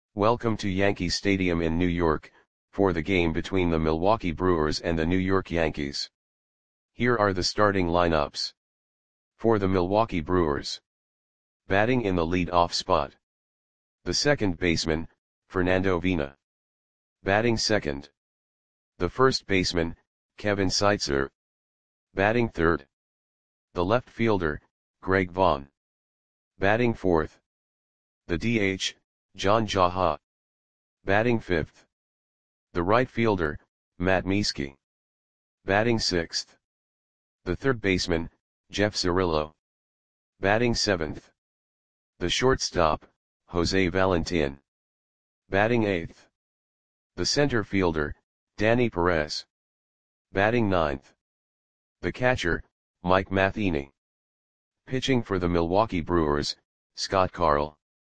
Welcome to Yankee Stadium in New York, for the game between the Milwaukee Brewers and the New York Yankees. Here are the starting lineups. For the Milwaukee Brewers. Batting in the lead-off spot. The second baseman, Fernando Vina. Batting second. The first baseman, Kevin Seitzer. Batting third. The left fielder, Greg Vaughn. Batting fourth. The DH, John Jaha. Batting fifth. The right fielder, Matt Mieske. Batting sixth. The third baseman, Jeff Cirillo. Batting seventh. The shortstop, Jose Valentin. Batting eighth. The center fielder, Danny Perez. Batting ninth. The catcher, Mike Matheny. Pitching for the Milwaukee Brewers, Scott Carl.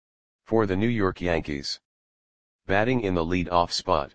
For the New York Yankees. Batting in the lead-off spot.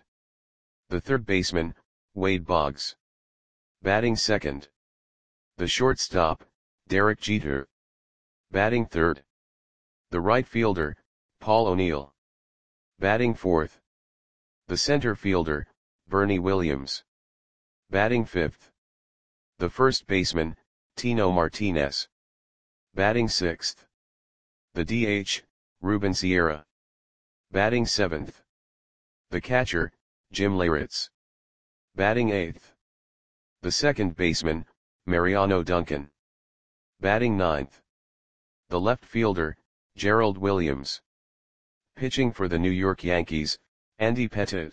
The third baseman, Wade Boggs. Batting second. The shortstop, Derek Jeter. Batting third. The right fielder, Paul O'Neill. Batting fourth. The center fielder, Bernie Williams. Batting fifth. The first baseman, Tino Martinez. Batting sixth. The DH, Ruben Sierra. Batting seventh. The catcher, Jim Leyritz. Batting eighth. The second baseman, Mariano Duncan. Batting ninth. The left fielder, Gerald Williams. Pitching for the New York Yankees, Andy Pettitte.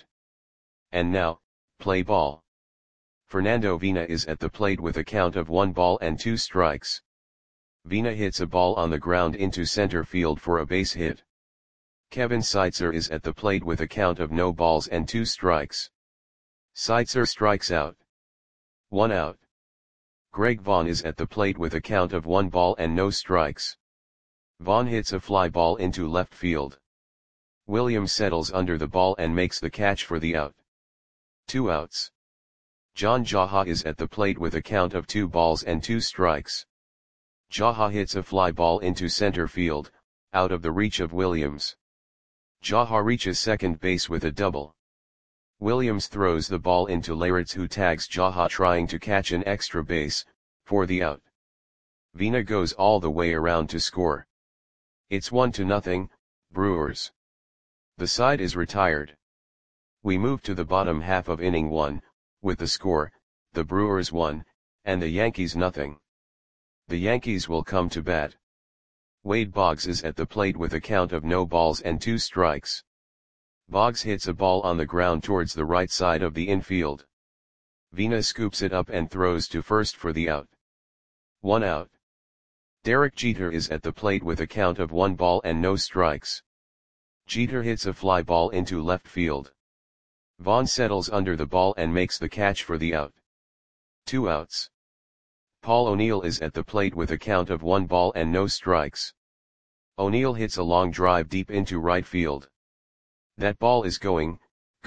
And now, play ball. Fernando Vina is at the plate with a count of 1-2 strikes. Vina hits a ball on the ground into center field for a base hit. Kevin Seitzer is at the plate with a count of 0-2 strikes. Seitzer strikes out. 1 out. Greg Vaughn is at the plate with a count of 1 ball and no strikes. Vaughn hits a fly ball into left field. Williams settles under the ball and makes the catch for the out. 2 outs. John Jaha is at the plate with a count of 2-2 strikes. Jaha hits a fly ball into center field, out of the reach of Williams. Jaha reaches second base with a double. Williams throws the ball into Leyritz, who tags Jaha trying to catch an extra base, for the out. Vina goes all the way around to score. It's 1-0, Brewers. The side is retired. We move to the bottom half of inning 1, with the score, the Brewers 1, and the Yankees 0. The Yankees will come to bat. Wade Boggs is at the plate with a count of 0-2 strikes. Boggs hits a ball on the ground towards the right side of the infield. Vina scoops it up and throws to first for the out. 1 out. Derek Jeter is at the plate with a count of 1 ball and no strikes. Jeter hits a fly ball into left field. Vaughn settles under the ball and makes the catch for the out. 2 outs. Paul O'Neill is at the plate with a count of 1 ball and no strikes. O'Neill hits a long drive deep into right field. That ball is gone.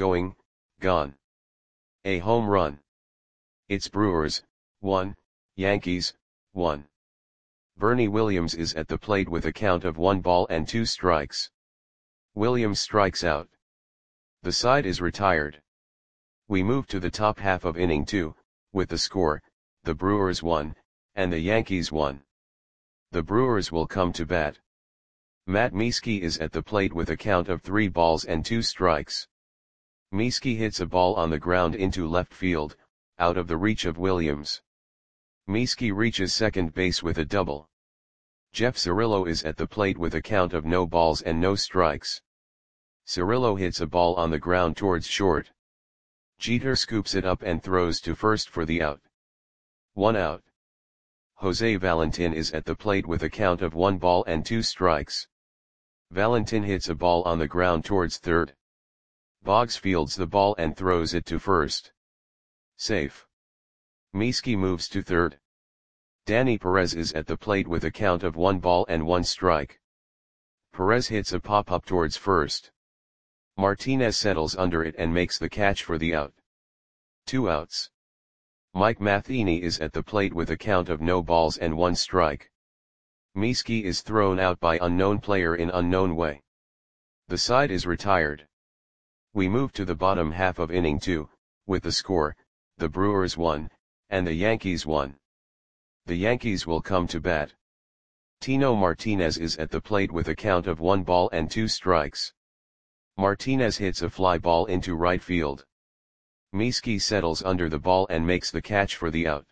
A home run. It's Brewers 1, Yankees 1. Bernie Williams is at the plate with a count of 1 ball and 2 strikes. Williams strikes out. The side is retired. We move to the top half of inning 2, with the score, the Brewers 1, and the Yankees 1. The Brewers will come to bat. Matt Mieske is at the plate with a count of 3-2 strikes. Mieske hits a ball on the ground into left field, out of the reach of Williams. Mieske reaches second base with a double. Jeff Cirillo is at the plate with a count of 0 strikes. Cirillo hits a ball on the ground towards short. Jeter scoops it up and throws to first for the out. 1 out. Jose Valentin is at the plate with a count of 1-2 strikes. Valentin hits a ball on the ground towards third. Boggs fields the ball and throws it to first. Safe. Mieske moves to third. Danny Perez is at the plate with a count of 1 strike. Perez hits a pop-up towards first. Martinez settles under it and makes the catch for the out. 2 outs. Mike Matheny is at the plate with a count of 0-1 strike. Mieske is thrown out by unknown player in unknown way. The side is retired. We move to the bottom half of inning 2, with the score, the Brewers 1, and the Yankees 1. The Yankees will come to bat. Tino Martinez is at the plate with a count of 1 ball and 2 strikes. Martinez hits a fly ball into right field. Mieski settles under the ball and makes the catch for the out.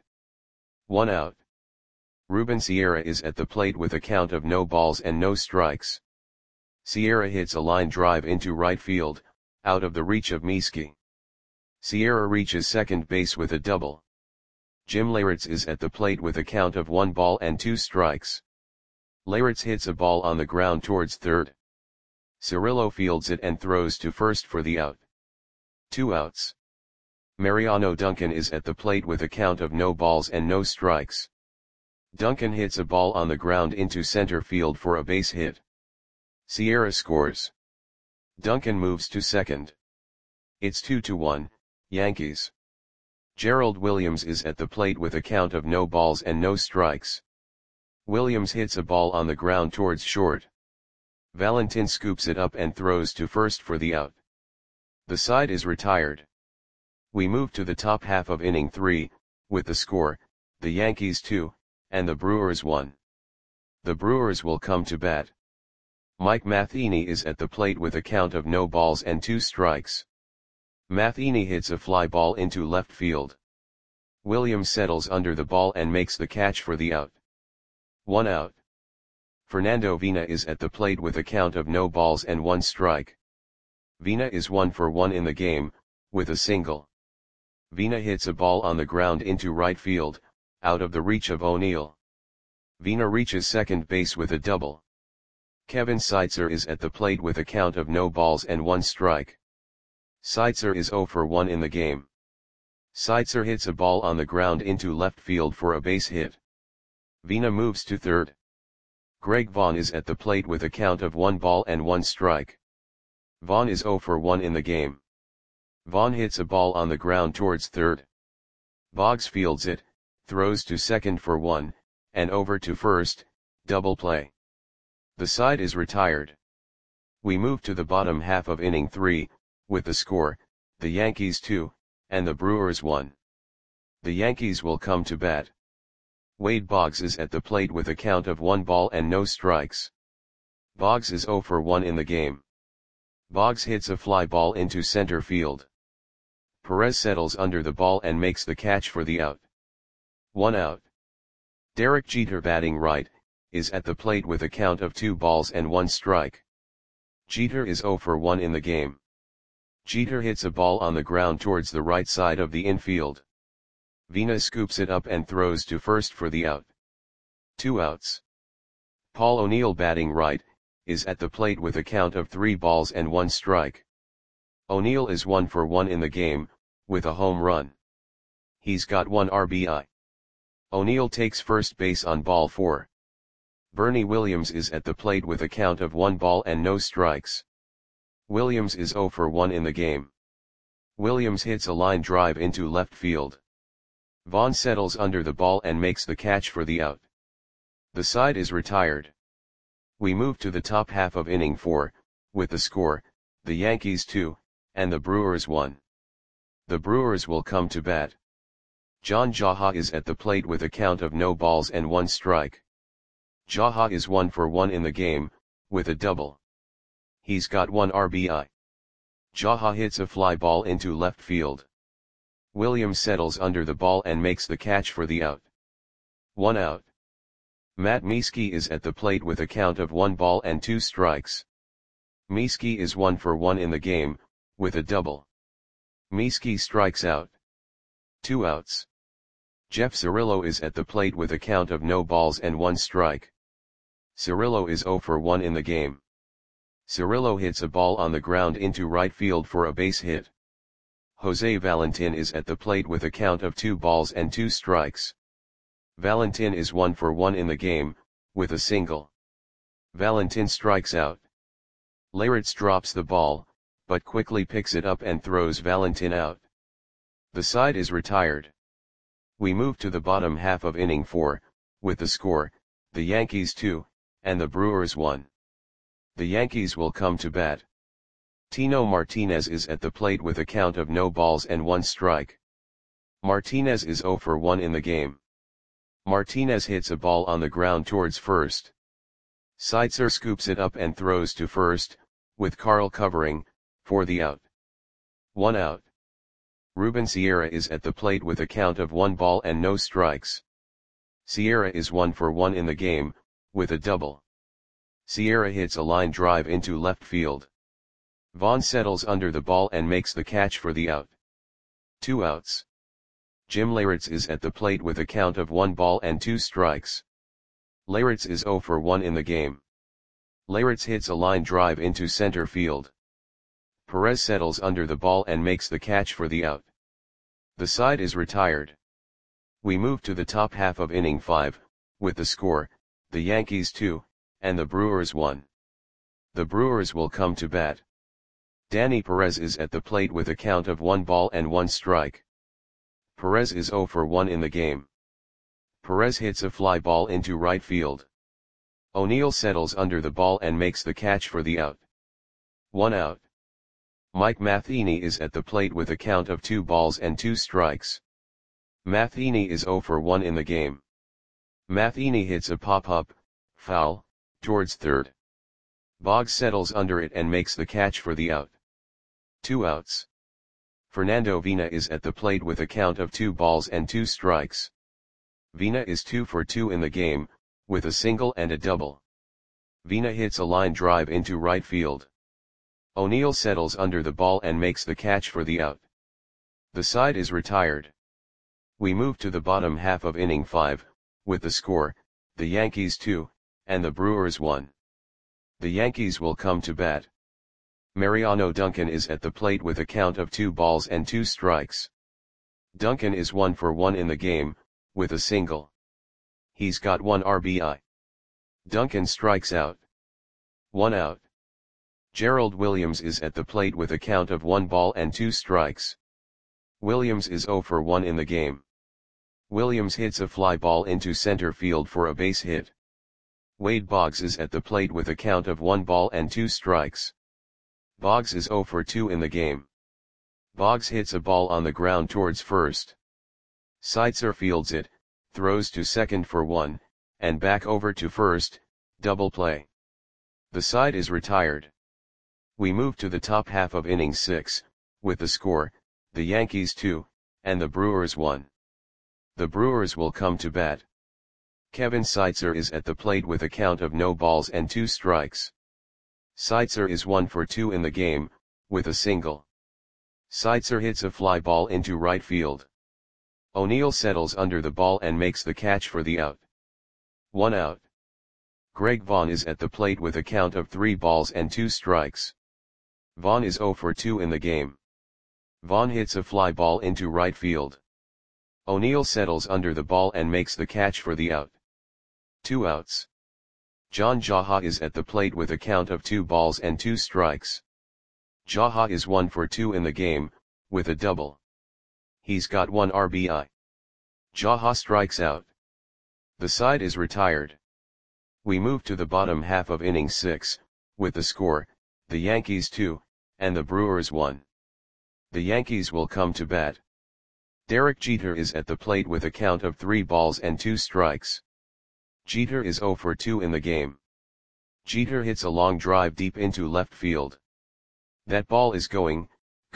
1 out. Ruben Sierra is at the plate with a count of no balls and no strikes. Sierra hits a line drive into right field, out of the reach of Mieski. Sierra reaches second base with a double. Jim Leyritz is at the plate with a count of 1 ball and 2 strikes. Leyritz hits a ball on the ground towards third. Cirillo fields it and throws to first for the out. 2 outs. Mariano Duncan is at the plate with a count of no balls and no strikes. Duncan hits a ball on the ground into center field for a base hit. Sierra scores. Duncan moves to second. It's 2-1, Yankees. Gerald Williams is at the plate with a count of no balls and no strikes. Williams hits a ball on the ground towards short. Valentin scoops it up and throws to first for the out. The side is retired. We move to the top half of inning 3, with the score, the Yankees 2, and the Brewers 1. The Brewers will come to bat. Mike Matheny is at the plate with a count of no balls and 2 strikes. Matheny hits a fly ball into left field. Williams settles under the ball and makes the catch for the out. 1 out. Fernando Vina is at the plate with a count of no balls and 1 strike. Vina is 1 for 1 in the game, with a single. Vina hits a ball on the ground into right field, out of the reach of O'Neill. Vina reaches second base with a double. Kevin Seitzer is at the plate with a count of no balls and 1 strike. Seitzer is 0 for 1 in the game. Seitzer hits a ball on the ground into left field for a base hit. Vina moves to third. Greg Vaughn is at the plate with a count of 1 ball and 1 strike. Vaughn is 0 for 1 in the game. Vaughn hits a ball on the ground towards third. Boggs fields it, throws to second for 1, and over to first, double play. The side is retired. We move to the bottom half of inning 3, with the score, the Yankees 2, and the Brewers 1. The Yankees will come to bat. Wade Boggs is at the plate with a count of 1 ball and no strikes. Boggs is 0 for 1 in the game. Boggs hits a fly ball into center field. Perez settles under the ball and makes the catch for the out. 1 out. Derek Jeter, batting right, is at the plate with a count of 2 balls and 1 strike. Jeter is 0 for 1 in the game. Jeter hits a ball on the ground towards the right side of the infield. Vina scoops it up and throws to first for the out. 2 outs. Paul O'Neill, batting right, is at the plate with a count of 3 balls and 1 strike. O'Neill is 1 for 1 in the game, with a home run. He's got 1 RBI. O'Neill takes first base on ball 4. Bernie Williams is at the plate with a count of 1 ball and no strikes. Williams is 0 for 1 in the game. Williams hits a line drive into left field. Vaughn settles under the ball and makes the catch for the out. The side is retired. We move to the top half of inning 4, with the score, the Yankees 2, and the Brewers 1. The Brewers will come to bat. John Jaha is at the plate with a count of no balls and 1 strike. Jaha is 1 for 1 in the game, with a double. He's got 1 RBI. Jaha hits a fly ball into left field. Williams settles under the ball and makes the catch for the out. 1 out. Matt Mieski is at the plate with a count of 1 ball and 2 strikes. Mieski is 1 for 1 in the game, with a double. Mieski strikes out. 2 outs. Jeff Cirillo is at the plate with a count of no balls and 1 strike. Cirillo is 0 for 1 in the game. Cirillo hits a ball on the ground into right field for a base hit. Jose Valentin is at the plate with a count of 2 balls and 2 strikes. Valentin is 1 for 1 in the game, with a single. Valentin strikes out. Leyritz drops the ball, but quickly picks it up and throws Valentin out. The side is retired. We move to the bottom half of inning 4, with the score, the Yankees 2, and the Brewers 1. The Yankees will come to bat. Tino Martinez is at the plate with a count of no balls and 1 strike. Martinez is 0 for 1 in the game. Martinez hits a ball on the ground towards first. Seitzer scoops it up and throws to first, with Carl covering, for the out. 1 out. Ruben Sierra is at the plate with a count of 1 ball and no strikes. Sierra is 1 for 1 in the game, with a double. Sierra hits a line drive into left field. Vaughn settles under the ball and makes the catch for the out. 2 outs. Jim Leyritz is at the plate with a count of 1 ball and 2 strikes. Leyritz is 0 for 1 in the game. Leyritz hits a line drive into center field. Perez settles under the ball and makes the catch for the out. The side is retired. We move to the top half of inning 5, with the score, the Yankees 2, and the Brewers 1. The Brewers will come to bat. Danny Perez is at the plate with a count of 1 ball and 1 strike. Perez is 0 for 1 in the game. Perez hits a fly ball into right field. O'Neill settles under the ball and makes the catch for the out. 1 out. Mike Matheny is at the plate with a count of 2 balls and 2 strikes. Matheny is 0 for 1 in the game. Matheny hits a pop-up, foul, towards third. Boggs settles under it and makes the catch for the out. 2 outs. Fernando Vina is at the plate with a count of 2 balls and 2 strikes. Vina is 2 for 2 in the game, with a single and a double. Vina hits a line drive into right field. O'Neill settles under the ball and makes the catch for the out. The side is retired. We move to the bottom half of inning 5, with the score, the Yankees 2, and the Brewers 1. The Yankees will come to bat. Mariano Duncan is at the plate with a count of 2 balls and 2 strikes. Duncan is 1 for 1 in the game, with a single. He's got 1 RBI. Duncan strikes out. 1 out. Gerald Williams is at the plate with a count of 1 ball and 2 strikes. Williams is 0 for 1 in the game. Williams hits a fly ball into center field for a base hit. Wade Boggs is at the plate with a count of 1 ball and 2 strikes. Boggs is 0 for 2 in the game. Boggs hits a ball on the ground towards first. Seitzer fields it, throws to second for 1, and back over to first, double play. The side is retired. We move to the top half of inning 6, with the score, the Yankees 2, and the Brewers 1. The Brewers will come to bat. Kevin Seitzer is at the plate with a count of no balls and 2 strikes. Seitzer is 1 for 2 in the game, with a single. Seitzer hits a fly ball into right field. O'Neill settles under the ball and makes the catch for the out. 1 out. Greg Vaughn is at the plate with a count of 3 balls and 2 strikes. Vaughn is 0 for 2 in the game. Vaughn hits a fly ball into right field. O'Neill settles under the ball and makes the catch for the out. 2 outs. John Jaha is at the plate with a count of 2 balls and 2 strikes. Jaha is 1 for 2 in the game, with a double. He's got 1 RBI. Jaha strikes out. The side is retired. We move to the bottom half of inning 6, with the score, the Yankees 2, and the Brewers 1. The Yankees will come to bat. Derek Jeter is at the plate with a count of 3 balls and 2 strikes. Jeter is 0 for 2 in the game. Jeter hits a long drive deep into left field. That ball is gone.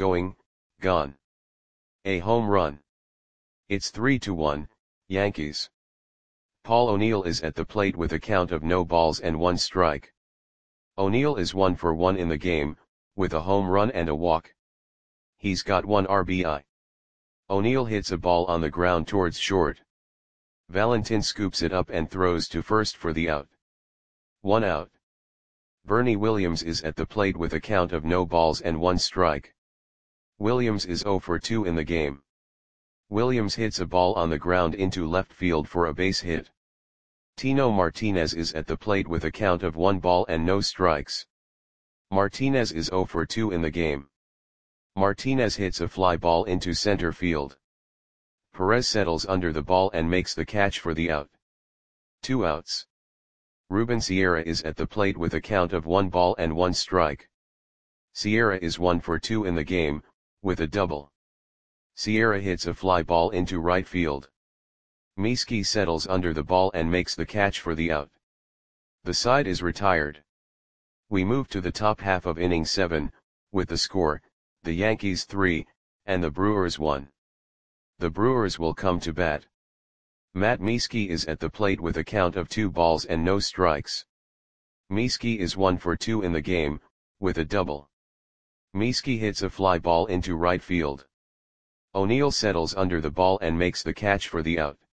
A home run. It's 3-1, Yankees. Paul O'Neill is at the plate with a count of no balls and 1 strike. O'Neill is 1 for 1 in the game, with a home run and a walk. He's got 1 RBI. O'Neill hits a ball on the ground towards short. Valentin scoops it up and throws to first for the out. 1 out. Bernie Williams is at the plate with a count of no balls and 1 strike. Williams is 0 for 2 in the game. Williams hits a ball on the ground into left field for a base hit. Tino Martinez is at the plate with a count of 1 ball and no strikes. Martinez is 0 for 2 in the game. Martinez hits a fly ball into center field. Perez settles under the ball and makes the catch for the out. 2 outs. Ruben Sierra is at the plate with a count of 1 ball and 1 strike. Sierra is 1 for 2 in the game, with a double. Sierra hits a fly ball into right field. Mieski settles under the ball and makes the catch for the out. The side is retired. We move to the top half of inning 7, with the score, the Yankees 3, and the Brewers 1. The Brewers will come to bat. Matt Mieski is at the plate with a count of 2 balls and no strikes. Mieski is 1 for 2 in the game, with a double. Mieski hits a fly ball into right field. O'Neill settles under the ball and makes the catch for the out.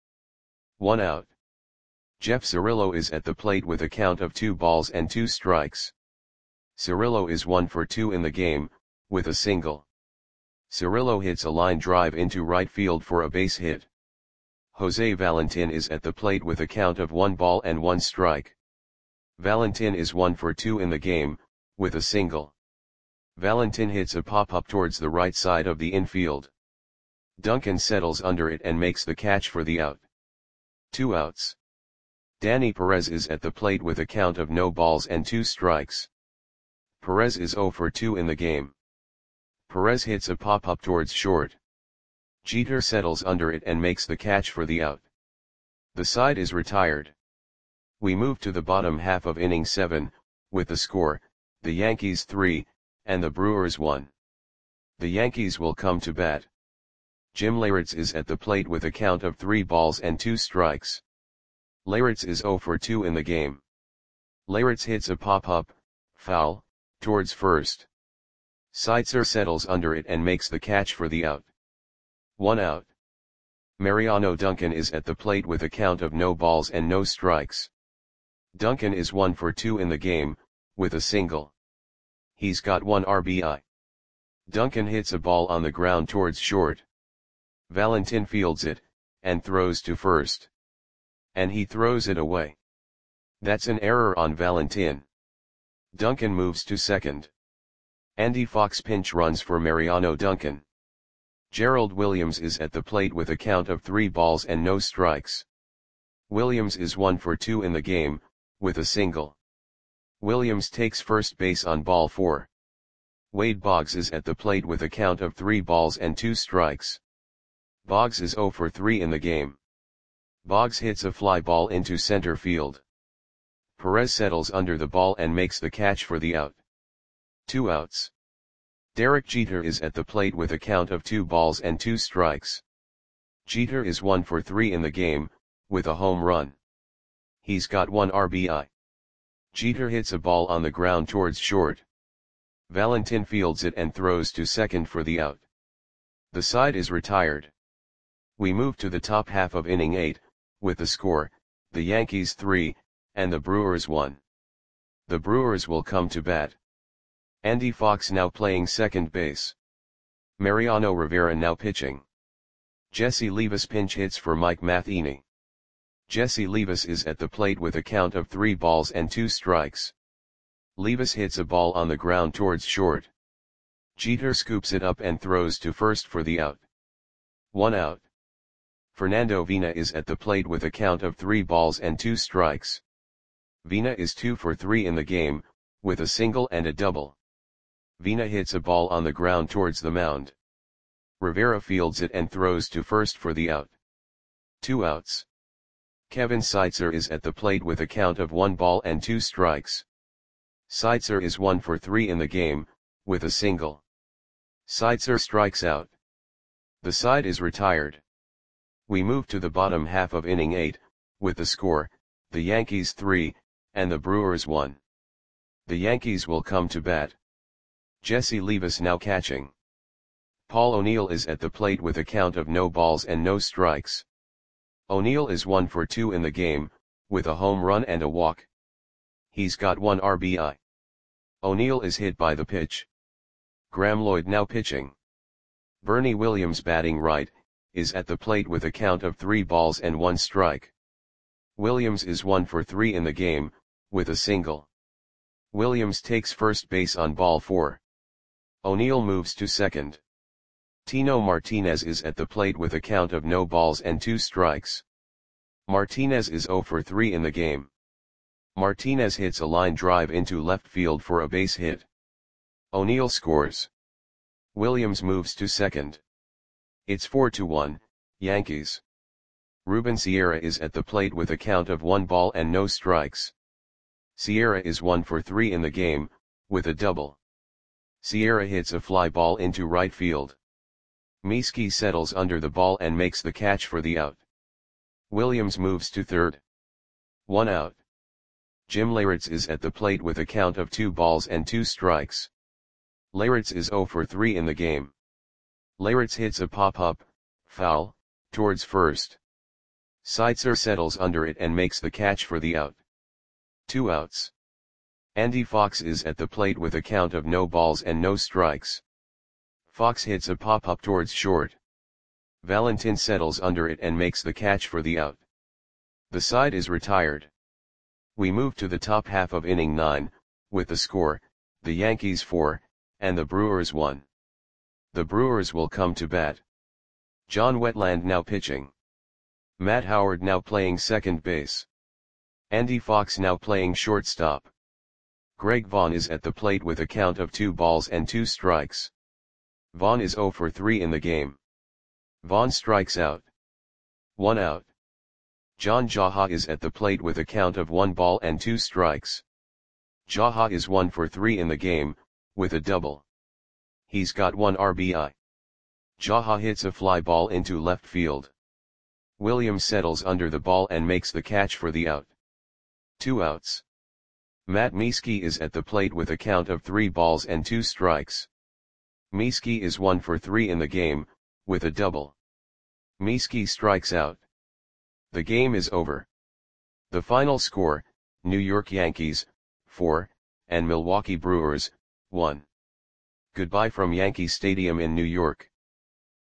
1 out. Jeff Cirillo is at the plate with a count of 2 balls and 2 strikes. Cirillo is 1 for 2 in the game, with a single. Cirillo hits a line drive into right field for a base hit. Jose Valentin is at the plate with a count of 1 ball and 1 strike. Valentin is 1 for 2 in the game, with a single. Valentin hits a pop-up towards the right side of the infield. Duncan settles under it and makes the catch for the out. 2 outs. Danny Perez is at the plate with a count of no balls and 2 strikes. Perez is 0 for 2 in the game. Perez hits a pop-up towards short. Jeter settles under it and makes the catch for the out. The side is retired. We move to the bottom half of inning 7, with the score, the Yankees 3, and the Brewers 1. The Yankees will come to bat. Jim Leyritz is at the plate with a count of 3 balls and 2 strikes. Leyritz is 0 for 2 in the game. Leyritz hits a pop-up, foul, towards first. Seitzer settles under it and makes the catch for the out. 1 out. Mariano Duncan is at the plate with a count of no balls and no strikes. Duncan is 1 for 2 in the game, with a single. He's got 1 RBI. Duncan hits a ball on the ground towards short. Valentin fields it, and throws to first. And he throws it away. That's an error on Valentin. Duncan moves to second. Andy Fox pinch runs for Mariano Duncan. Gerald Williams is at the plate with a count of 3 balls and no strikes. Williams is 1 for 2 in the game, with a single. Williams takes first base on ball 4. Wade Boggs is at the plate with a count of 3 balls and 2 strikes. Boggs is 0 for 3 in the game. Boggs hits a fly ball into center field. Perez settles under the ball and makes the catch for the out. 2 outs. Derek Jeter is at the plate with a count of 2 balls and 2 strikes. Jeter is 1 for 3 in the game, with a home run. He's got 1 RBI. Jeter hits a ball on the ground towards short. Valentin fields it and throws to second for the out. The side is retired. We move to the top half of inning 8, with the score, the Yankees 3, and the Brewers 1. The Brewers will come to bat. Andy Fox now playing second base. Mariano Rivera now pitching. Jesse Levis pinch hits for Mike Matheny. Jesse Levis is at the plate with a count of 3 balls and 2 strikes. Levis hits a ball on the ground towards short. Jeter scoops it up and throws to first for the out. 1 out. Fernando Vina is at the plate with a count of 3 balls and 2 strikes. Vina is 2 for 3 in the game, with a single and a double. Vina hits a ball on the ground towards the mound. Rivera fields it and throws to first for the out. 2 outs. Kevin Seitzer is at the plate with a count of 1 ball and 2 strikes. Seitzer is 1 for 3 in the game, with a single. Seitzer strikes out. The side is retired. We move to the bottom half of inning 8, with the score, the Yankees 3, and the Brewers 1. The Yankees will come to bat. Jesse Levis now catching. Paul O'Neill is at the plate with a count of no balls and no strikes. O'Neill is 1 for 2 in the game, with a home run and a walk. He's got 1 RBI. O'Neill is hit by the pitch. Graham Lloyd now pitching. Bernie Williams batting right, is at the plate with a count of 3 balls and 1 strike. Williams is 1 for 3 in the game, with a single. Williams takes first base on ball 4. O'Neill moves to second. Tino Martinez is at the plate with a count of no balls and 2 strikes. Martinez is 0 for 3 in the game. Martinez hits a line drive into left field for a base hit. O'Neill scores. Williams moves to second. It's 4-1, Yankees. Ruben Sierra is at the plate with a count of 1 ball and no strikes. Sierra is 1 for 3 in the game, with a double. Sierra hits a fly ball into right field. Mieske settles under the ball and makes the catch for the out. Williams moves to third. 1 out. Jim Leyritz is at the plate with a count of 2 balls and 2 strikes. Leyritz is 0 for 3 in the game. Leyritz hits a pop-up, foul, towards first. Seitzer settles under it and makes the catch for the out. 2 outs. Andy Fox is at the plate with a count of no balls and no strikes. Fox hits a pop-up towards short. Valentin settles under it and makes the catch for the out. The side is retired. We move to the top half of inning 9, with the score, the Yankees 4, and the Brewers 1. The Brewers will come to bat. John Wetland now pitching. Matt Howard now playing second base. Andy Fox now playing shortstop. Greg Vaughn is at the plate with a count of 2 balls and 2 strikes. Vaughn is 0 for 3 in the game. Vaughn strikes out. 1 out. John Jaha is at the plate with a count of 1 ball and 2 strikes. Jaha is 1 for 3 in the game, with a double. He's got 1 RBI. Jaha hits a fly ball into left field. Williams settles under the ball and makes the catch for the out. 2 outs. Matt Mieske is at the plate with a count of 3 balls and 2 strikes. Mieske is 1 for 3 in the game, with a double. Mieske strikes out. The game is over. The final score, New York Yankees, 4, and Milwaukee Brewers, 1. Goodbye from Yankee Stadium in New York.